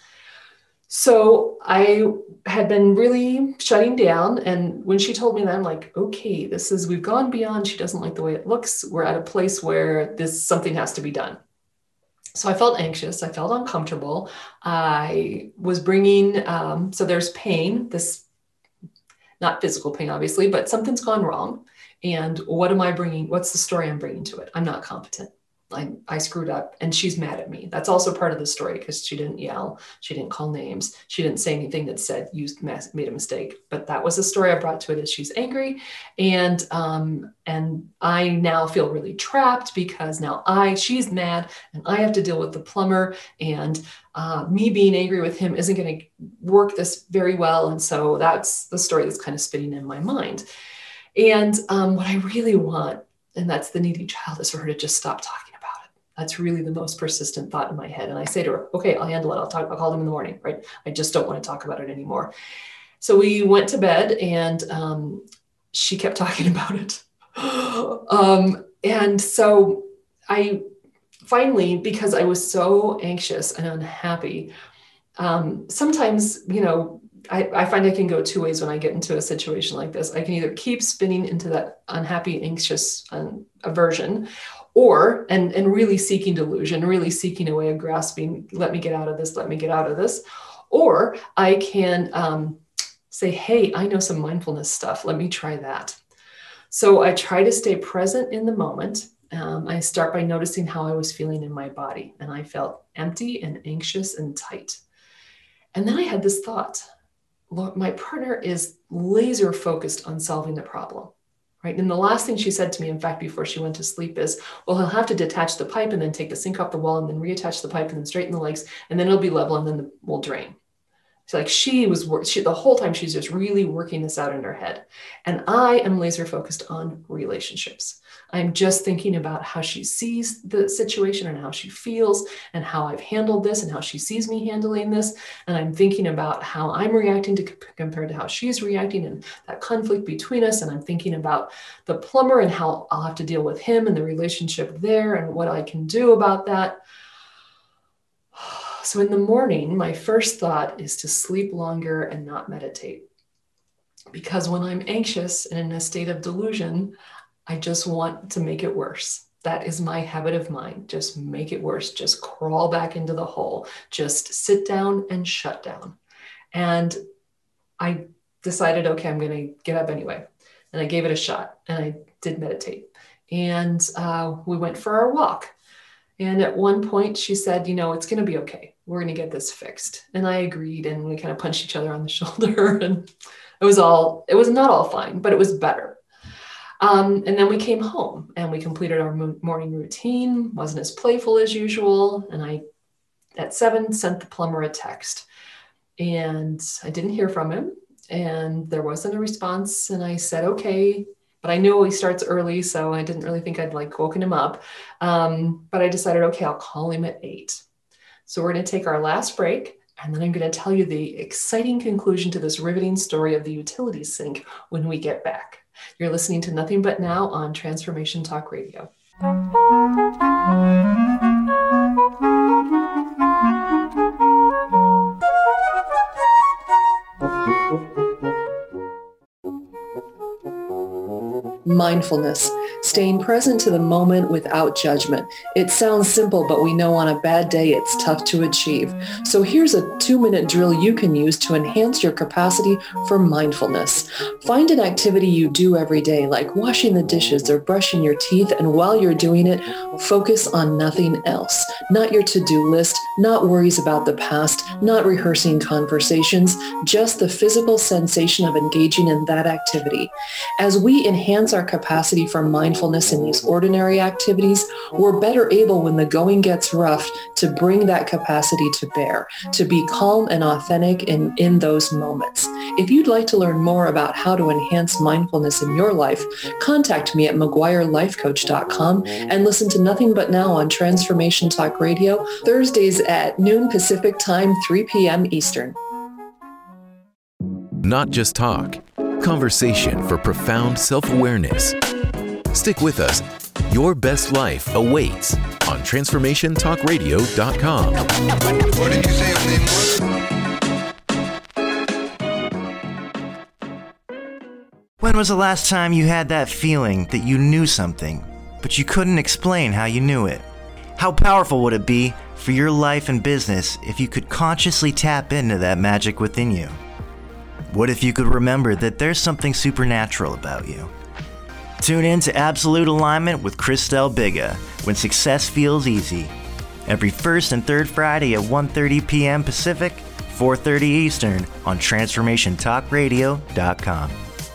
So I had been really shutting down. And when she told me that, I'm like, okay, this is, we've gone beyond. She doesn't like the way it looks. We're at a place where this, something has to be done. So I felt anxious. I felt uncomfortable. I was bringing, um, so there's pain, this, not physical pain, obviously, but something's gone wrong. And what am I bringing? What's the story I'm bringing to it? I'm not competent. I, I screwed up, and she's mad at me. That's also part of the story because she didn't yell. She didn't call names. She didn't say anything that said you made a mistake. But that was the story I brought to it, is she's angry. And, um, and I now feel really trapped because now I, she's mad and I have to deal with the plumber, and uh, me being angry with him isn't going to work this very well. And so that's the story that's kind of spinning in my mind. And um, what I really want, and that's the needy child, is for her to just stop talking. That's really the most persistent thought in my head. And I say to her, okay, I'll handle it. I'll talk, I'll call them in the morning, right? I just don't want to talk about it anymore. So we went to bed, and um, she kept talking about it. um, and so I finally, because I was so anxious and unhappy, um, sometimes, you know, I, I find I can go two ways when I get into a situation like this. I can either keep spinning into that unhappy, anxious um, aversion, or, and, and really seeking delusion, really seeking a way of grasping, let me get out of this, let me get out of this. Or I can um, say, hey, I know some mindfulness stuff. Let me try that. So I try to stay present in the moment. Um, I start by noticing how I was feeling in my body. And I felt empty and anxious and tight. And then I had this thought, Lord, my partner is laser focused on solving the problem. Right. And the last thing she said to me, in fact, before she went to sleep is, well, he'll have to detach the pipe and then take the sink off the wall and then reattach the pipe and then straighten the legs, and then it'll be level and then we'll drain. So like she was, she, the whole time she's just really working this out in her head. And I am laser focused on relationships. I'm just thinking about how she sees the situation and how she feels and how I've handled this and how she sees me handling this. And I'm thinking about how I'm reacting to compared to how she's reacting and that conflict between us. And I'm thinking about the plumber and how I'll have to deal with him and the relationship there and what I can do about that. So in the morning, my first thought is to sleep longer and not meditate. Because when I'm anxious and in a state of delusion, I just want to make it worse. That is my habit of mind. Just make it worse. Just crawl back into the hole. Just sit down and shut down. And I decided, okay, I'm going to get up anyway. And I gave it a shot and I did meditate. And uh, we went for our walk. And at one point she said, you know, it's going to be okay. We're going to get this fixed. And I agreed, and we kind of punched each other on the shoulder, and it was all, it was not all fine, but it was better. Um, and then we came home and we completed our morning routine. Wasn't as playful as usual. And I, at seven, sent the plumber a text, and I didn't hear from him, and there wasn't a response. And I said, okay. But I knew he starts early, so I didn't really think I'd like woken him up. Um, but I decided, okay, I'll call him at eight. So we're going to take our last break, and then I'm going to tell you the exciting conclusion to this riveting story of the utility sink when we get back. You're listening to Nothing But Now on Transformation Talk Radio. Mindfulness, staying present to the moment without judgment. It sounds simple, but we know on a bad day it's tough to achieve. So here's a two-minute drill you can use to enhance your capacity for mindfulness. Find an activity you do every day, like washing the dishes or brushing your teeth, and while you're doing it, focus on nothing else. Not your to-do list, not worries about the past, not rehearsing conversations, just the physical sensation of engaging in that activity. As we enhance our capacity for mindfulness in these ordinary activities, we're better able when the going gets rough to bring that capacity to bear, to be calm and authentic in, in those moments. If you'd like to learn more about how to enhance mindfulness in your life, contact me at Maguire Life Coach dot com and listen to Nothing But Now on Transformation Talk Radio, Thursdays at noon Pacific Time, three p.m. Eastern. Not just talk, conversation for profound self-awareness. Stick with us. Your best life awaits on Transformation Talk Radio dot com. What did you say your name was? When was the last time you had that feeling that you knew something, but you couldn't explain how you knew it? How powerful would it be for your life and business if you could consciously tap into that magic within you? What if you could remember that there's something supernatural about you? Tune in to Absolute Alignment with Christelle Biga when success feels easy. Every first and third Friday at one thirty p.m. Pacific, four thirty Eastern on Transformation Talk Radio dot com.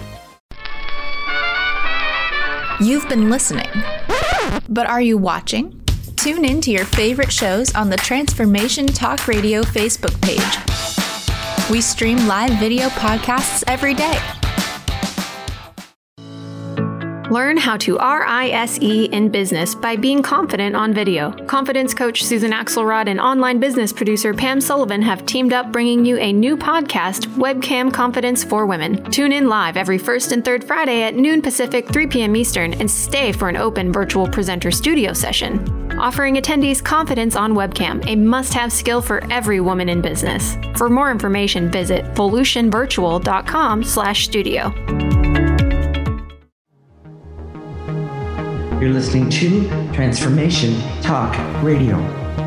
You've been listening, but are you watching? Tune in to your favorite shows on the Transformation Talk Radio Facebook page. We stream live video podcasts every day. Learn how to R I S E in business by being confident on video. Confidence coach Susan Axelrod and online business producer Pam Sullivan have teamed up bringing you a new podcast, Webcam Confidence for Women. Tune in live every first and third Friday at noon Pacific, three p.m. Eastern, and stay for an open virtual presenter studio session. Offering attendees confidence on webcam, a must-have skill for every woman in business. For more information, visit volution virtual dot com slash studio. You're listening to Transformation Talk Radio.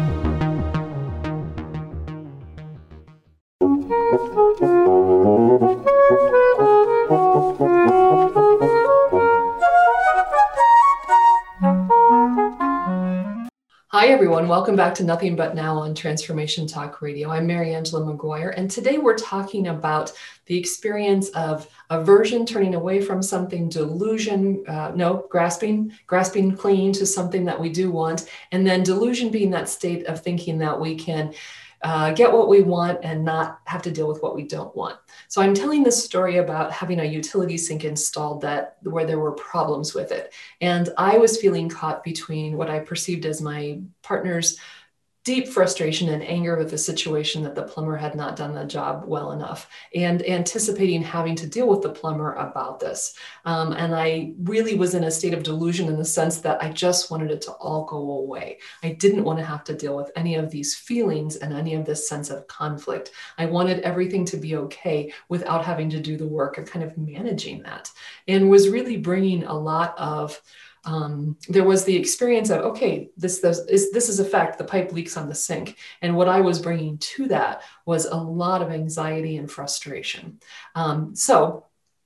Hi, everyone. Welcome back to Nothing But Now on Transformation Talk Radio. I'm Mary Angela McGuire, and today we're talking about the experience of aversion, turning away from something, delusion, uh, no, grasping, grasping clean to something that we do want, and then delusion being that state of thinking that we can uh, get what we want and not have to deal with what we don't want. So I'm telling this story about having a utility sink installed that where there were problems with it. And I was feeling caught between what I perceived as my partner's deep frustration and anger with the situation that the plumber had not done the job well enough, and anticipating having to deal with the plumber about this. Um, and I really was in a state of delusion in the sense that I just wanted it to all go away. I didn't want to have to deal with any of these feelings and any of this sense of conflict. I wanted everything to be okay without having to do the work of kind of managing that, and was really bringing a lot of Um, there was the experience of, okay, this, this is this is a fact, the pipe leaks on the sink. And what I was bringing to that was a lot of anxiety and frustration. Um, so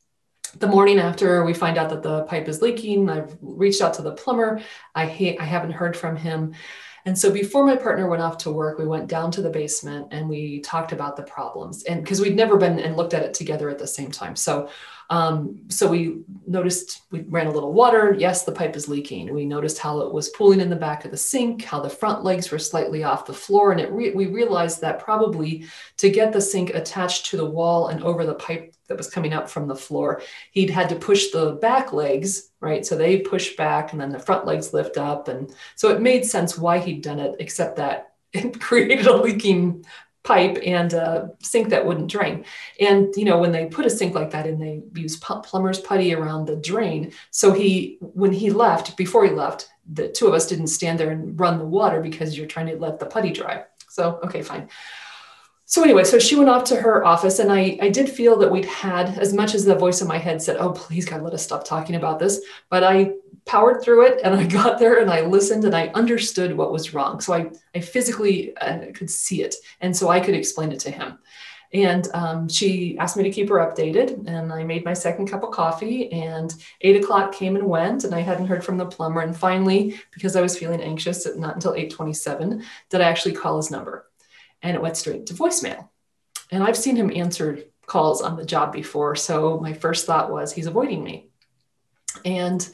the morning after we find out that the pipe is leaking, I've reached out to the plumber. I, ha- I haven't heard from him. And so before my partner went off to work, we went down to the basement and we talked about the problems, and because we'd never been and looked at it together at the same time. So, um, so we noticed, we ran a little water. Yes, the pipe is leaking. We noticed how it was pooling in the back of the sink, how the front legs were slightly off the floor. And it re- we realized that probably to get the sink attached to the wall and over the pipe that was coming up from the floor, he'd had to push the back legs, right? So they push back and then the front legs lift up. And so it made sense why he'd done it, except that it created a leaking pipe and a sink that wouldn't drain. And, you know, when they put a sink like that in, they use plumber's putty around the drain. So he, when he left, before he left, the two of us didn't stand there and run the water because you're trying to let the putty dry. So, okay, fine. So anyway, so she went off to her office, and I, I did feel that we'd had, as much as the voice in my head said, oh, please God, let us stop talking about this. But I powered through it, and I got there and I listened and I understood what was wrong. So I, I physically uh, could see it. And so I could explain it to him. And um, she asked me to keep her updated, and I made my second cup of coffee, and eight o'clock came and went, and I hadn't heard from the plumber. And finally, because I was feeling anxious, not until eight twenty-seven, did I actually call his number. And it went straight to voicemail. And I've seen him answer calls on the job before. So my first thought was, he's avoiding me. And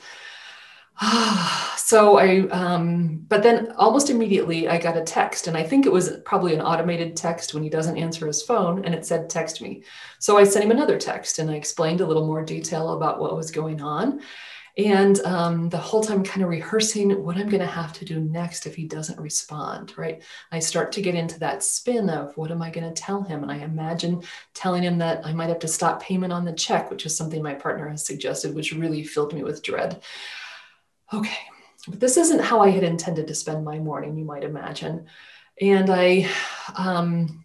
uh, so I, um, but then almost immediately I got a text, and I think it was probably an automated text when he doesn't answer his phone, and it said, text me. So I sent him another text, and I explained a little more detail about what was going on. And um, the whole time kind of rehearsing what I'm going to have to do next if he doesn't respond, right? I start to get into that spin of what am I going to tell him? And I imagine telling him that I might have to stop payment on the check, which is something my partner has suggested, which really filled me with dread. Okay, but this isn't how I had intended to spend my morning, you might imagine. And I, um,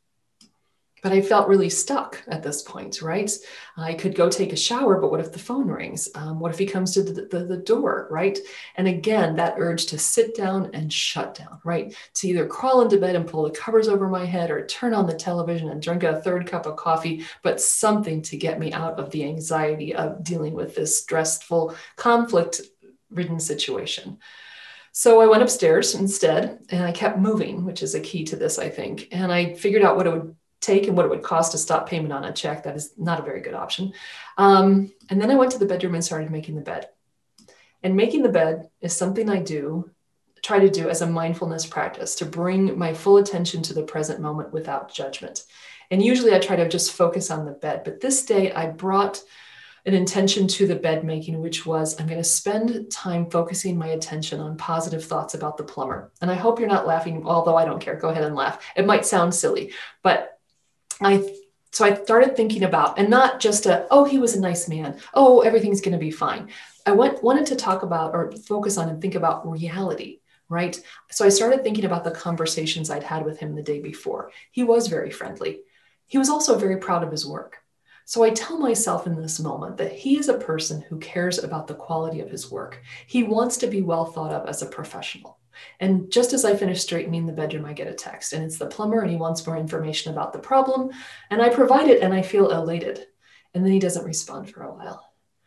But I felt really stuck at this point, right? I could go take a shower, but what if the phone rings? Um, what if he comes to the, the, the door, right? And again, that urge to sit down and shut down, right? To either crawl into bed and pull the covers over my head, or turn on the television and drink a third cup of coffee, but something to get me out of the anxiety of dealing with this stressful, conflict-ridden situation. So I went upstairs instead, and I kept moving, which is a key to this, I think. And I figured out what it would take and what it would cost to stop payment on a check. That is not a very good option. Um, and then I went to the bedroom and started making the bed. And making the bed is something I do, try to do as a mindfulness practice to bring my full attention to the present moment without judgment. And usually I try to just focus on the bed. But this day I brought an intention to the bed making, which was I'm going to spend time focusing my attention on positive thoughts about the plumber. And I hope you're not laughing, although I don't care. Go ahead and laugh. It might sound silly, but I, so I started thinking about, and not just a, oh, he was a nice man. Oh, everything's going to be fine. I went, wanted to talk about or focus on and think about reality, right? So I started thinking about the conversations I'd had with him the day before. He was very friendly. He was also very proud of his work. So I tell myself in this moment that he is a person who cares about the quality of his work. He wants to be well thought of as a professional. And just as I finish straightening the bedroom, I get a text, and it's the plumber, and he wants more information about the problem. And I provide it, and I feel elated. And then he doesn't respond for a while.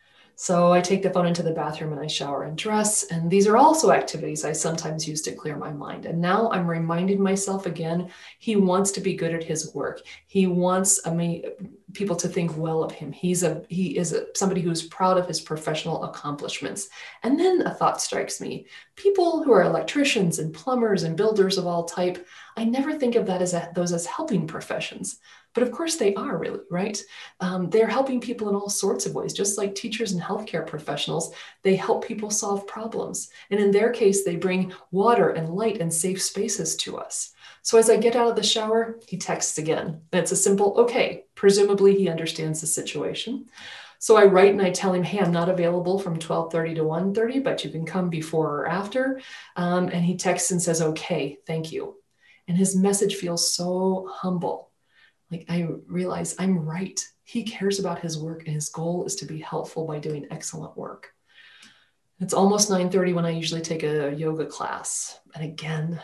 So I take the phone into the bathroom and I shower and dress. And these are also activities I sometimes use to clear my mind. And now I'm reminding myself again, he wants to be good at his work. He wants I mean, people to think well of him. He's a he is a, somebody who's proud of his professional accomplishments. And then a thought strikes me. People who are electricians and plumbers and builders of all type, I never think of that as a, those as helping professions. But of course they are really, right? Um, they're helping people in all sorts of ways, just like teachers and healthcare professionals. They help people solve problems. And in their case, they bring water and light and safe spaces to us. So as I get out of the shower, he texts again. And it's a simple, okay, presumably he understands the situation. So I write and I tell him, hey, I'm not available from twelve thirty to one thirty, but you can come before or after. Um, and he texts and says, okay, thank you. And his message feels so humble. Like I realize I'm right. He cares about his work, and his goal is to be helpful by doing excellent work. It's almost nine thirty when I usually take a yoga class. And again,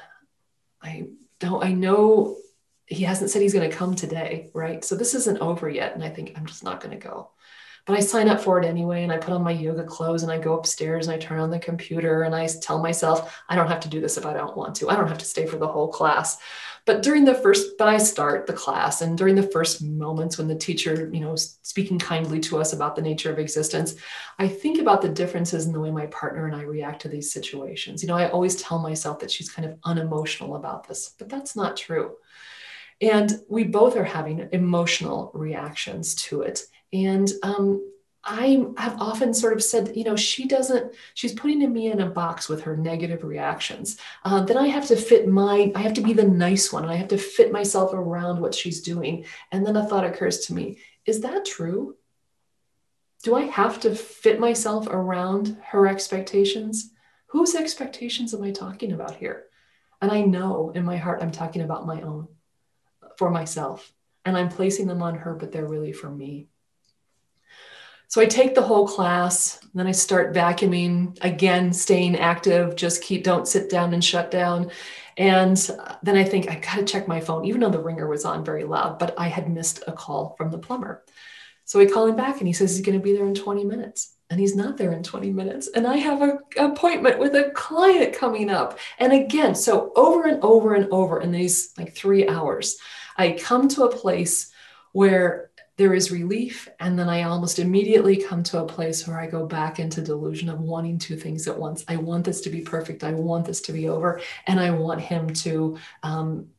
I don't, I know he hasn't said he's going to come today, right? So this isn't over yet. And I think I'm just not going to go. But I sign up for it anyway, and I put on my yoga clothes and I go upstairs and I turn on the computer and I tell myself, I don't have to do this if I don't want to. I don't have to stay for the whole class. But during the first, but I start the class, and during the first moments when the teacher, you know, speaking kindly to us about the nature of existence, I think about the differences in the way my partner and I react to these situations. You know, I always tell myself that she's kind of unemotional about this, but that's not true. And we both are having emotional reactions to it. And um, I have often sort of said, you know, she doesn't, she's putting me in a box with her negative reactions. Uh, then I have to fit my, I have to be the nice one, and I have to fit myself around what she's doing. And then a thought occurs to me, is that true? Do I have to fit myself around her expectations? whose expectations am I talking about here? And I know in my heart, I'm talking about my own, for myself. And I'm placing them on her, but they're really for me. So I take the whole class, and then I start vacuuming, again, staying active, just keep, don't sit down and shut down. And then I think I gotta check my phone, even though the ringer was on very loud, but I had missed a call from the plumber. So I call him back and he says he's gonna be there in twenty minutes. And he's not there in twenty minutes. And I have an appointment with a client coming up. And again, so over and over and over in these like three hours, I come to a place where there is relief. And then I almost immediately come to a place where I go back into delusion of wanting two things at once. I want this to be perfect. I want this to be over. And I want him to um,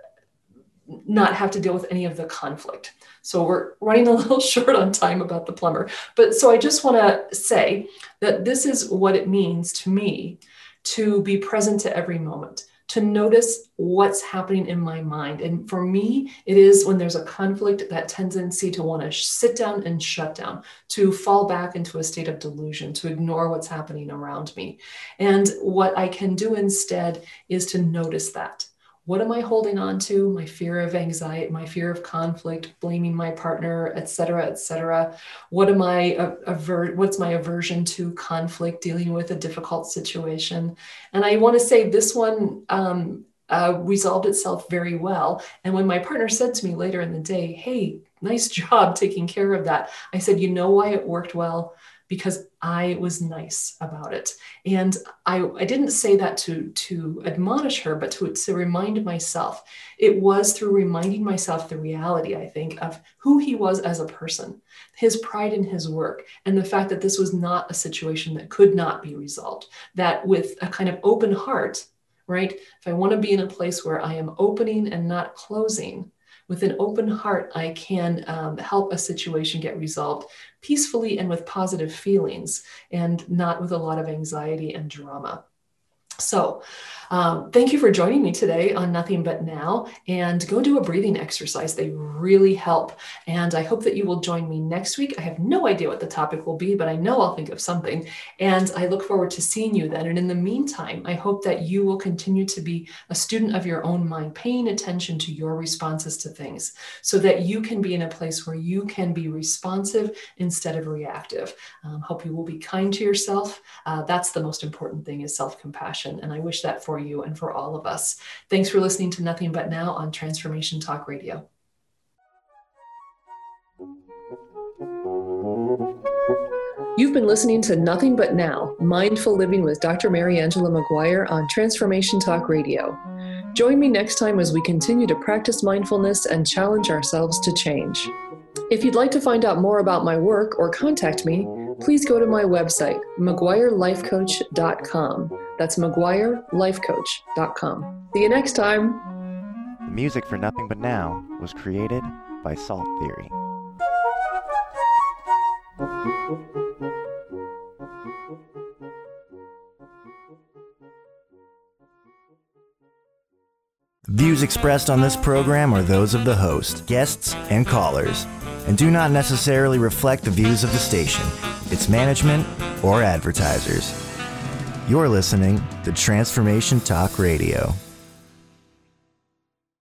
not have to deal with any of the conflict. So we're running a little short on time about the plumber. But so I just want to say that this is what it means to me to be present to every moment, to notice what's happening in my mind. And for me, it is when there's a conflict, that tendency to want to sit down and shut down, to fall back into a state of delusion, to ignore what's happening around me. And what I can do instead is to notice that. What am I holding on to? My fear of anxiety, my fear of conflict, blaming my partner, et cetera, et cetera. What am I, aver- what's my aversion to conflict, dealing with a difficult situation? And I want to say this one um, uh, resolved itself very well. And when my partner said to me later in the day, hey, nice job taking care of that, I said, you know why it worked well? Because I was nice about it. And I, I didn't say that to, to admonish her, but to, to remind myself. It was through reminding myself the reality, I think, of who he was as a person, his pride in his work, and the fact that this was not a situation that could not be resolved. That with a kind of open heart, right? If I want to be in a place where I am opening and not closing, with an open heart, I can um, help a situation get resolved peacefully and with positive feelings, and not with a lot of anxiety and drama. So um, thank you for joining me today on Nothing But Now, and go do a breathing exercise. They really help. And I hope that you will join me next week. I have no idea what the topic will be, but I know I'll think of something. And I look forward to seeing you then. And in the meantime, I hope that you will continue to be a student of your own mind, paying attention to your responses to things, so that you can be in a place where you can be responsive instead of reactive. Um, hope you will be kind to yourself. Uh, that's the most important thing, is self-compassion. And I wish that for you and for all of us. Thanks for listening to Nothing But Now on Transformation Talk Radio. You've been listening to Nothing But Now, Mindful Living with Doctor Mary Angela McGuire on Transformation Talk Radio. Join me next time as we continue to practice mindfulness and challenge ourselves to change. If you'd like to find out more about my work or contact me, please go to my website, mcguire life coach dot com. That's mcguire life coach dot com. See you next time. The music for Nothing But Now was created by Salt Theory. The views expressed on this program are those of the host, guests, and callers, and do not necessarily reflect the views of the station, its management, or advertisers. You're listening to Transformation Talk Radio.